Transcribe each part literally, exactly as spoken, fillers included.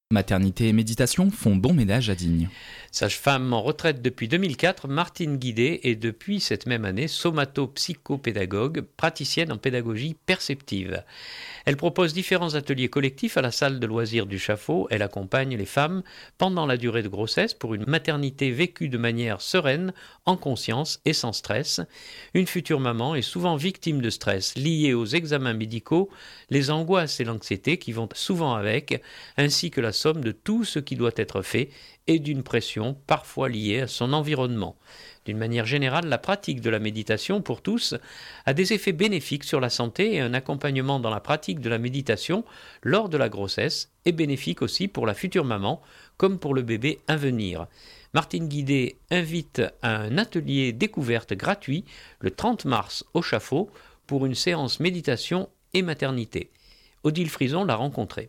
Maternité et méditation font bon ménage à Digne. Sage-femme en retraite depuis deux mille quatre, Martine Guidé est depuis cette même année somato-psychopédagogue, praticienne en pédagogie perceptive. Elle propose différents ateliers collectifs à la salle de loisirs du Chaffaut. Elle accompagne les femmes pendant la durée de grossesse pour une maternité vécue de manière sereine, en conscience et sans stress. Une future maman est souvent victime de stress lié aux examens médicaux, les angoisses et l'anxiété qui vont souvent avec, ainsi que la somme de tout ce qui doit être fait et d'une pression parfois liée à son environnement. D'une manière générale, la pratique de la méditation pour tous a des effets bénéfiques sur la santé et un accompagnement dans la pratique de la méditation lors de la grossesse est bénéfique aussi pour la future maman comme pour le bébé à venir. Martine Guidé invite à un atelier découverte gratuit le trente mars au Chaffaut pour une séance méditation et maternité. Odile Frison l'a rencontrée.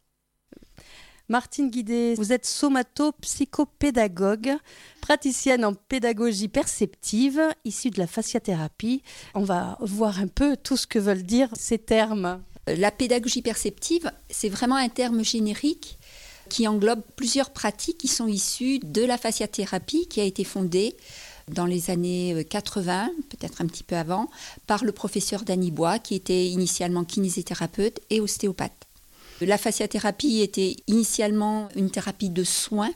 Martine Guidé, vous êtes somato-psychopédagogue, praticienne en pédagogie perceptive, issue de la fasciathérapie. On va voir un peu tout ce que veulent dire ces termes. La pédagogie perceptive, c'est vraiment un terme générique qui englobe plusieurs pratiques qui sont issues de la fasciathérapie qui a été fondée dans les années quatre-vingts, peut-être un petit peu avant, par le professeur Danny Bois, qui était initialement kinésithérapeute et ostéopathe. La fasciathérapie était initialement une thérapie de soins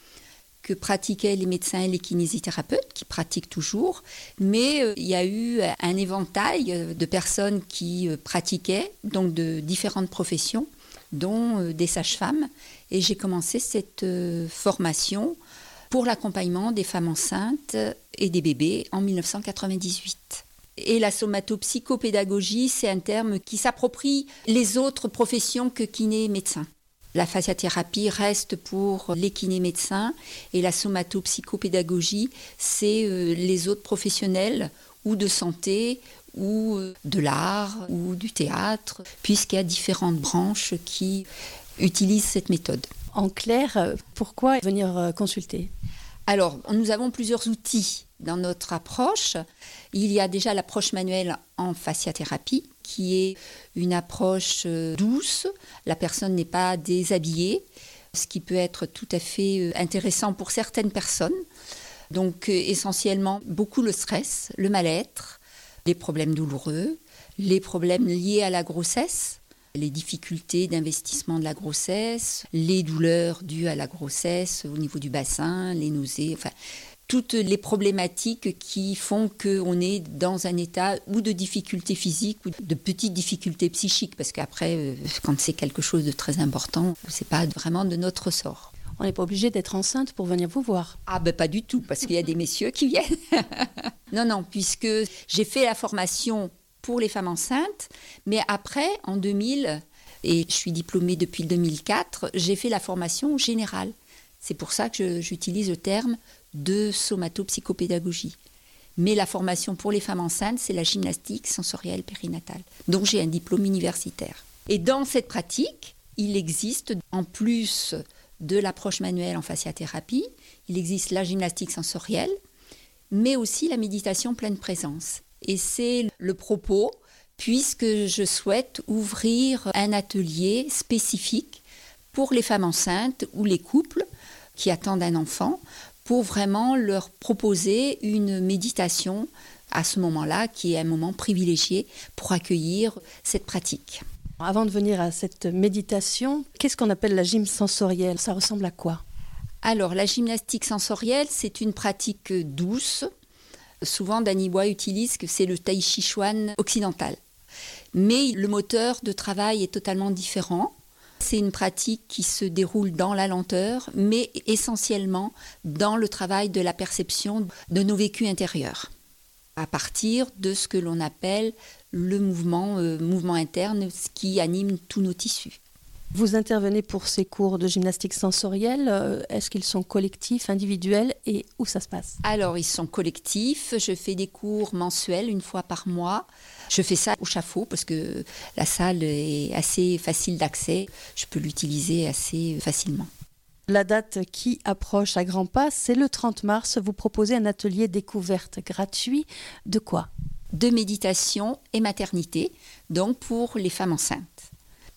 que pratiquaient les médecins et les kinésithérapeutes, qui pratiquent toujours, mais euh, il y a eu un éventail de personnes qui euh, pratiquaient, donc de différentes professions, dont euh, des sages-femmes, et j'ai commencé cette euh, formation pour l'accompagnement des femmes enceintes et des bébés en dix-neuf cent quatre-vingt-dix-huit. Et la somatopsychopédagogie, c'est un terme qui s'approprie les autres professions que kiné médecin. La fasciathérapie reste pour les kinés médecins et la somatopsychopédagogie, c'est les autres professionnels ou de santé ou de l'art ou du théâtre, puisqu'il y a différentes branches qui utilisent cette méthode. En clair, pourquoi venir consulter ? Alors, nous avons plusieurs outils dans notre approche. Il y a déjà l'approche manuelle en fasciathérapie, qui est une approche douce. La personne n'est pas déshabillée, ce qui peut être tout à fait intéressant pour certaines personnes. Donc, essentiellement, beaucoup le stress, le mal-être, les problèmes douloureux, les problèmes liés à la grossesse, les difficultés d'investissement de la grossesse, les douleurs dues à la grossesse au niveau du bassin, les nausées, enfin, toutes les problématiques qui font qu'on est dans un état ou de difficultés physiques ou de petites difficultés psychiques, parce qu'après, quand c'est quelque chose de très important, c'est pas vraiment de notre ressort. On n'est pas obligé d'être enceinte pour venir vous voir. Ah ben pas du tout, parce qu'il y a des messieurs qui viennent. non, non, puisque j'ai fait la formation pour les femmes enceintes, mais après, en deux mille, et je suis diplômée depuis deux mille quatre, j'ai fait la formation générale. C'est pour ça que je, j'utilise le terme de somatopsychopédagogie. Mais la formation pour les femmes enceintes, c'est la gymnastique sensorielle périnatale. Donc j'ai un diplôme universitaire. Et dans cette pratique, il existe, en plus de l'approche manuelle en fasciathérapie, il existe la gymnastique sensorielle, mais aussi la méditation pleine présence. Et c'est le propos, puisque je souhaite ouvrir un atelier spécifique pour les femmes enceintes ou les couples qui attendent un enfant, pour vraiment leur proposer une méditation à ce moment-là, qui est un moment privilégié pour accueillir cette pratique. Avant de venir à cette méditation, qu'est-ce qu'on appelle la gym sensorielle ? Ça ressemble à quoi ? Alors, la gymnastique sensorielle, c'est une pratique douce. Souvent, Danny Bois utilise que c'est le tai chi chuan occidental. Mais le moteur de travail est totalement différent. C'est une pratique qui se déroule dans la lenteur, mais essentiellement dans le travail de la perception de nos vécus intérieurs, à partir de ce que l'on appelle le mouvement, euh, mouvement interne, ce qui anime tous nos tissus. Vous intervenez pour ces cours de gymnastique sensorielle. Est-ce qu'ils sont collectifs, individuels et où ça se passe ? Alors, ils sont collectifs. Je fais des cours mensuels, une fois par mois. Je fais ça au Chaffaut parce que la salle est assez facile d'accès. Je peux l'utiliser assez facilement. La date qui approche à grands pas, c'est le trente mars. Vous proposez un atelier découverte gratuit. De quoi ? De méditation et maternité, donc pour les femmes enceintes.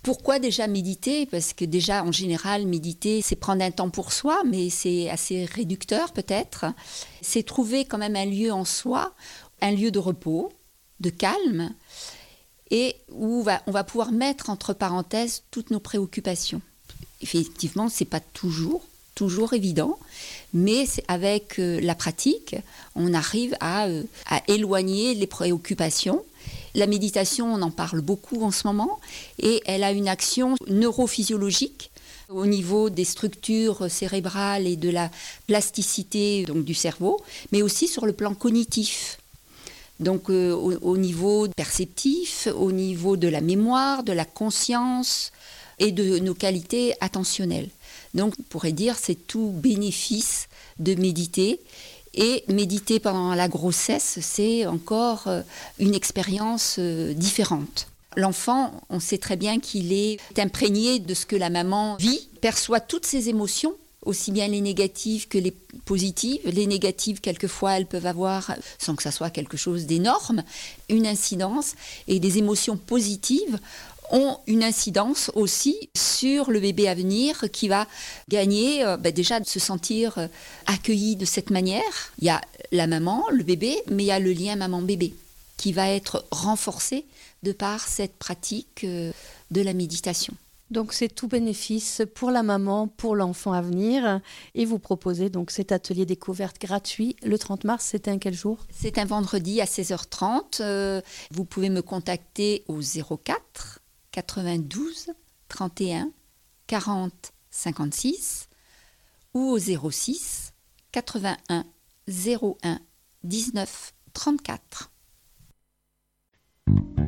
Pourquoi déjà méditer ? Parce que déjà, en général, méditer, c'est prendre un temps pour soi, mais c'est assez réducteur peut-être. C'est trouver quand même un lieu en soi, un lieu de repos, de calme, et où on va, on va pouvoir mettre entre parenthèses toutes nos préoccupations. Effectivement, ce n'est pas toujours, toujours évident, mais c'est avec euh, la pratique, on arrive à, euh, à éloigner les préoccupations. La méditation, on en parle beaucoup en ce moment, et elle a une action neurophysiologique au niveau des structures cérébrales et de la plasticité donc, du cerveau, mais aussi sur le plan cognitif. Donc euh, au, au niveau perceptif, au niveau de la mémoire, de la conscience et de nos qualités attentionnelles. Donc on pourrait dire c'est tout bénéfice de méditer. Et méditer pendant la grossesse, c'est encore une expérience différente. L'enfant, on sait très bien qu'il est imprégné de ce que la maman vit, perçoit toutes ses émotions, aussi bien les négatives que les positives. Les négatives, quelquefois, elles peuvent avoir, sans que ça soit quelque chose d'énorme, une incidence. Et des émotions positives ont une incidence aussi sur le bébé à venir qui va gagner euh, bah déjà de se sentir euh, accueilli de cette manière. Il y a la maman, le bébé, mais il y a le lien maman-bébé qui va être renforcé de par cette pratique euh, de la méditation. Donc c'est tout bénéfice pour la maman, pour l'enfant à venir. Et vous proposez donc cet atelier découverte gratuit le trente mars. C'était un quel jour ? C'est un vendredi à seize heures trente. Euh, vous pouvez me contacter au zéro quatre quatre-vingt-douze trente et un quarante cinquante-six ou au zéro six quatre-vingt-un zéro un dix-neuf trente-quatre.